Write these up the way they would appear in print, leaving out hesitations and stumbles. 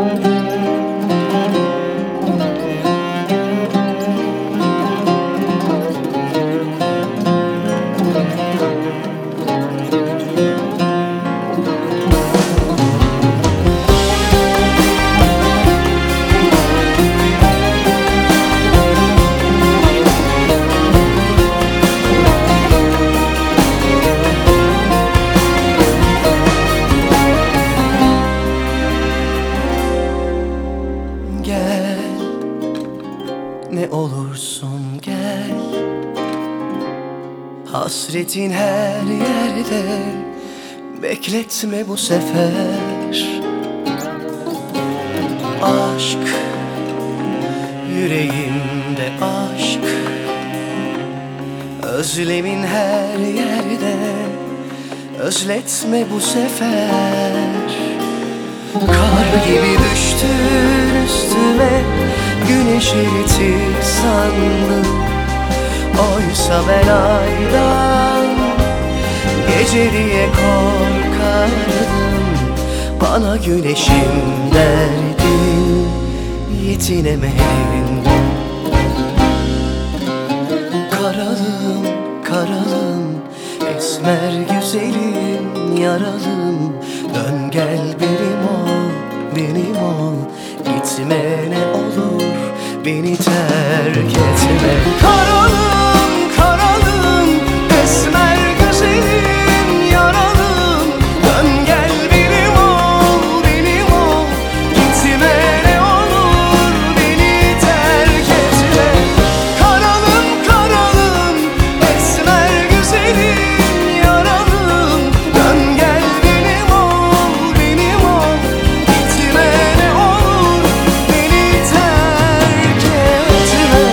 Ne olursun gel, hasretin her yerde, bekletme bu sefer. Aşk, yüreğimde aşk, özlemin her yerde, özletme bu sefer. Kar gibi düştün üstüme, güneş eritir sandım. Oysa ben aydan, gece diye korkardım. Bana güneşim derdin, yetinemedin. Karalım, karalım, esmer güzelim, yaralım. Dön gel benim ol, benim ol. Gitme ne olur, beni terk etme. Karalım, karalım, esmer güzelim, yaralım. Dön gel benim ol, benim ol. Gitme ne olur, beni terk etme. Karalım, karalım, esmer güzelim, yaralım. Dön gel benim ol, benim ol. Gitme ne olur, beni terk etme.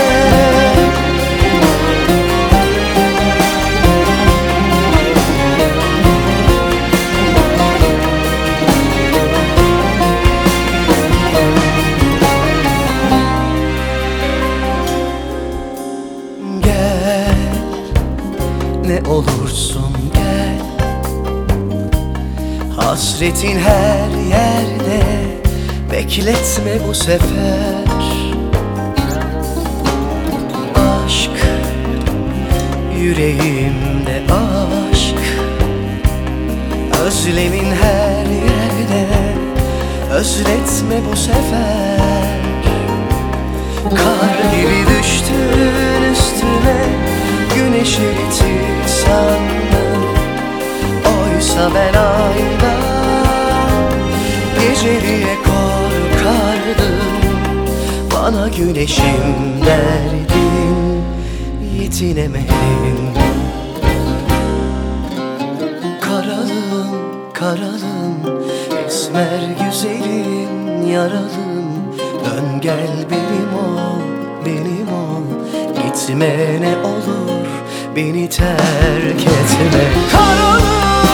Gel, ne olursun gel, hasretin her yerde, bekletme bu sefer. Aşk, yüreğimde aşk, özlemin her yerde, özletme bu sefer. Kar gibi düştün üstüme, güneş eritir sandım. Oysa ben aydan, gece diye korkardım. Bana güneşim derdin, yetinemedin. Karalım, karalım, esmer güzelim, yaralım. Dön gel benim ol, benim ol. Gitme ne olur, beni terk etme. Karalım,